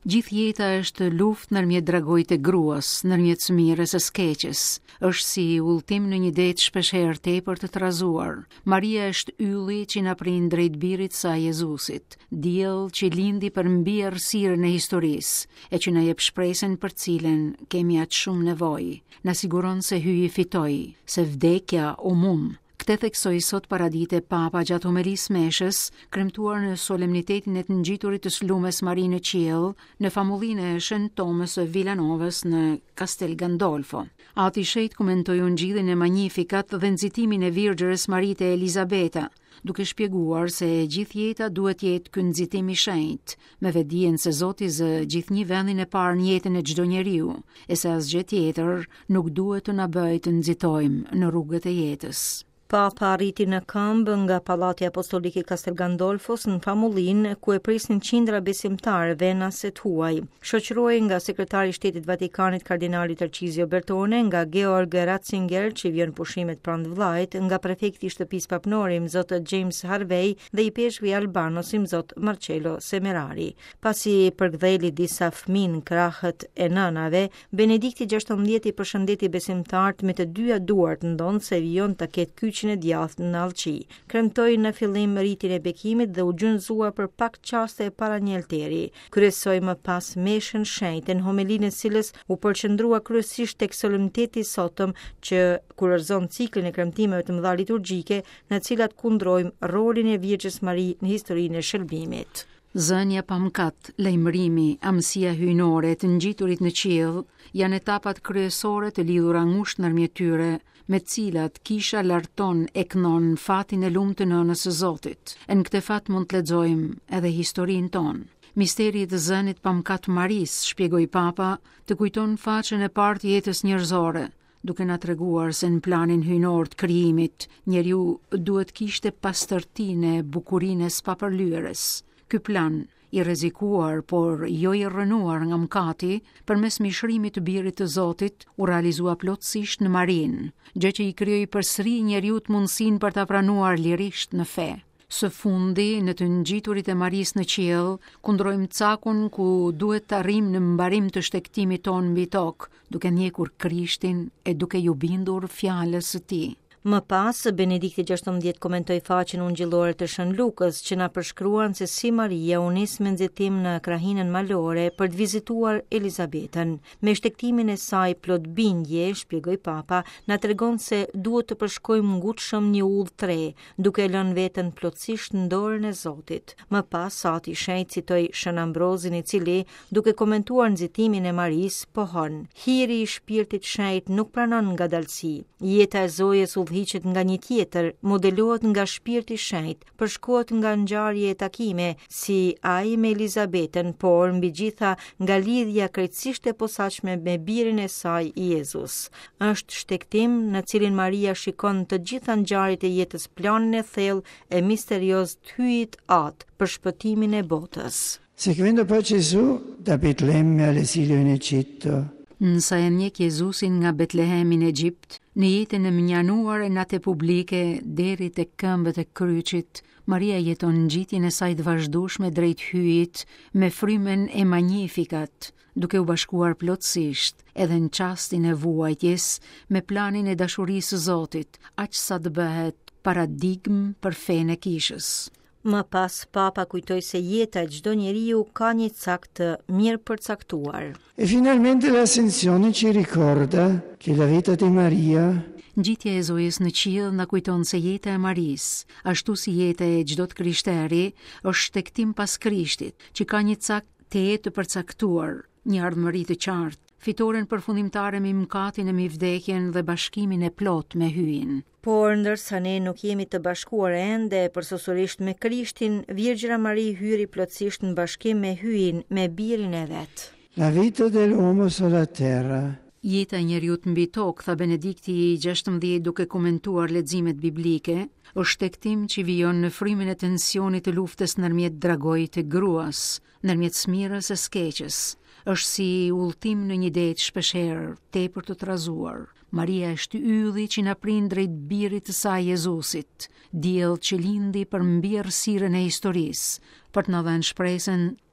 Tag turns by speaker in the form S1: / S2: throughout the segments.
S1: Gjithë jeta është luftë ndërmjet dragojit e gruas, ndërmjet së mirës e së keqes. Është si udhëtim në një det shpeshherë tepër të trazuar. Maria është ylli që na prind drejt birit sa Jezusit, diell që lindi për mbi errësirën e historisë, e që na jep shpresën për cilën kemi aq shumë nevojë. Na siguron se hyji fitoi, se vdekja u mum. Këtë theksoi sot paradite Papa gjatë homilisë meshës, kremtuar në solemnitetin e të ngjiturit të slumes Marie në qiell, në famullinë e Shën Tomës së Villanovës në Castel Gandolfo. Ati Shejt komentoi ungjillin e Magnificat dhe nxitimin e Virgjërës Marie te Elizabeta, duke shpjeguar se gjithë jeta duhet jetë ky nxitim i shenjtë, me vetdijen se Zoti zë gjithnjë vendin e parë në jetën e çdo njeriu, e se asgjë tjetër nuk duhet të na bëjë të nxitojmë në rrugët e jetës.
S2: Papa arriti në këmbë nga Pallati Apostolik i Castel Gandolfos në famullinë ku e prisnin qindra besimtarë venaset huaj. Shoqërohej nga sekretari i Shtetit Vatikanit kardinali Tarcisio Bertone, nga Georg Ratzinger që vjen pushimet pranë vllajt, nga prefekti i shtëpisë papnore zot James Harvey dhe i peshkvi Albanos zot Marcello Semerari. Pasi përktheli disa fëmijë në krahët e nënave, Benedikti XVI i përshëndeti besimtarët me të dyja duart, ndonë se vijon ta ketë e djathtë në Allçi. Kremtoi në fillim rritin e bekimit dhe u gjunjëzua për pak qaste para një alteri. Kryesoi më pas meshën shenjtë në homilinë e cilës u përqendrua kryesisht tek solemniteti i sotëm që kurorëzon ciklin e kremtimeve të mëdha liturgjike në të cilat kundrojmë rolin e Virgjës Marie në historinë e shërbimit.
S1: Zënia pa mëkat, lajmërimi, amësia hyjnore të ngjiturit në qiell janë etapat kryesore të lidhura ngushtë ndërmjet tyre, me cilat kisha larton e kënon fatin e lumtë të nënës së Zotit. E në këtë fat mund të lexojmë edhe historinë tonë. Misteri i të zënit pa mëkat Maris, shpjegoi Papa, të kujton faqen e parë të jetës njerëzore, duke na treguar se në planin hyjnor të krijimit, njeriu duhet kishte pastërtinë e bukurinë së papërlyerës. Ky plan i rrezikuar, por jo i rrënuar nga mëkati, përmes mishrimit të birit të Zotit, u realizua plotësisht në Marinë, gjë që i krijoi përsëri njeriut mundësinë për ta pranuar lirisht në fe. Së fundi, në të ngjiturit e Marisë në qiell, kundrojmë cakun ku duhet të arrijmë në mbarim të shtektimit ton mbi tokë, duke ndjekur Krishtin e duke ju bindur fjalës së tij.
S2: Më pas, Benedikti XVI komentoi faqen ungjillore të Shën Lukës që na përshkruan se si Maria u nis me nxitim në krahinën malore për të vizituar Elizabetën. Me shtektimin e saj plot bindje, shpjegoi Papa, na tregon se duhet të përshkojmë ngutshëm një udhë tre, duke lënë veten plotësisht në dorën e Zotit. Më pas, Ati Shenjtë citoi Shën Ambrozin, i cili, duke komentuar nxitimin e Marisë, pohon: "Hiri i shpirtit shenjtë nuk pranon ngadalësi. Jeta e Zojës hiqet nga një tjetër, modelohet nga shpirti i shenjtë, përshkohet nga ngjarje e takime, si ai me Elizabetën, por mbi gjitha nga lidhja krejtësisht e posaçme me birin e saj, Jezus. Është shtektim në cilin Maria shikon të gjitha ngjarjet e jetës, planin e thellë e misterioz të hyjit atë për shpëtimin e botës."
S3: Seguendo poi Gesù da Betlemme all'esilio in Egitto.
S1: Nësa e njek Jezusin nga Betlehemi në Egjipt, në jetën e mjanuar e natë publike deri te këmbët e kryqit, Maria jeton ngjitjen e saj të vazhdueshme drejt hyjit me frymën e Magnificat, duke u bashkuar plotësisht edhe në çastin e vuajtjes me planin e dashurisë së Zotit, aq sa të bëhet paradigmë për fenë e kishës.
S2: Më pas, Papa kujtoi se jeta e çdo njeriu ka një cak të mirë përcaktuar.
S3: E finalmente l'ascensione ci ricorda che la vita di Maria.
S1: Ngjitja e Zojës në qiell na kujton se jeta e Marisë, ashtu si jeta e çdo të krishteri, është shtektim pas Krishtit, që ka një cak të jetë të përcaktuar, një ardhmëri të qartë, fitoren përfundimtare me mëkatin e me vdekjen dhe bashkimin e plot me hyjin.
S2: Por ndërsa ne nuk jemi të bashkuar ende përsosërisht me Krishtin, Virgjëra Mari hyri plotësisht në bashkim me hyjin, me birin e vet.
S3: La vita dell'uomo sulla terra.
S1: Jeta e njeriut mbi tokë, tha Benedikti XVI duke komentuar leximet biblike, është shtektim që vijon në frymën e tensionit të luftës ndërmjet dragojit të gruas, ndërmjet smirës e skeqës. Është si udhëtim në një det shpeshherë tepër të trazuar. Maria është ylli që na prind drejt birit të saj Jezusit, diell që lindi për mbi errësirën e historisë, për të na dhënë shpresën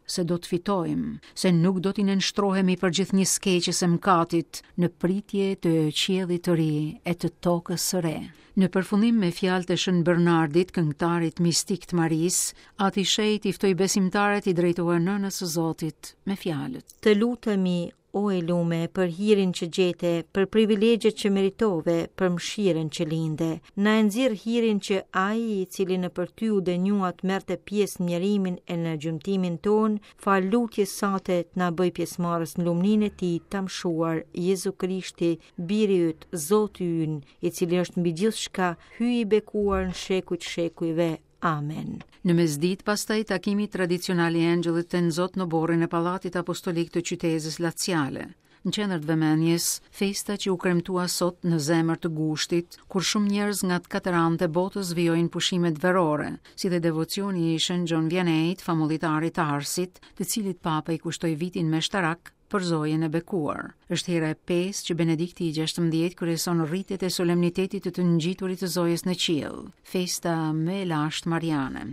S1: se do të fitojmë, se nuk do t'i nënshtrohemi për gjithë një skeqës e mkatit në pritje të qiellit të ri e të tokës së re. Në përfundim me fjalët e Shën Bernardit, këngëtarit mistik të Marisë, ati shejt i ftoi besimtarët i drejtohen nënës së Zotit me fjalët:
S2: Të lutemi, o e lume, për hirin që gjete, për privilegjet që meritove, për mshiren që linde. Na e nxirr hirin që ai i cili në për ty u dënjuat merrte pjesë në njerimin e në gjymtimin ton, fal lutjes sate të na bëj pjesëmarrës në lumnin e tij të mshuar, Jezu Krishti, biri yt, Zoti ynë, i cili është mbi gjithçka, hyj i bekuar në shekujt shekujve. Amen.
S1: Në mesditë pastaj takimi tradicional i Angellit të Nzot në borrin e pallatit apostolik të qytetit Laciale. Në qendër të vëmendjes, festa që u kremtua sot në zemër të gushtit, kur shumë njerëz nga të katërante botës vijojnë pushimet verore, si dhe devocioni i Shën Gjon Vianneyt, famullitarit të Arsit, të cilit Papa i kushtoi vitin me shtarak për zojen e bekuar. Është hera e 5 që Benedikti i 16 kryeson rritet e solemnitetit të të ngjiturit të zojës në qiell, festa më e lashtë mariane.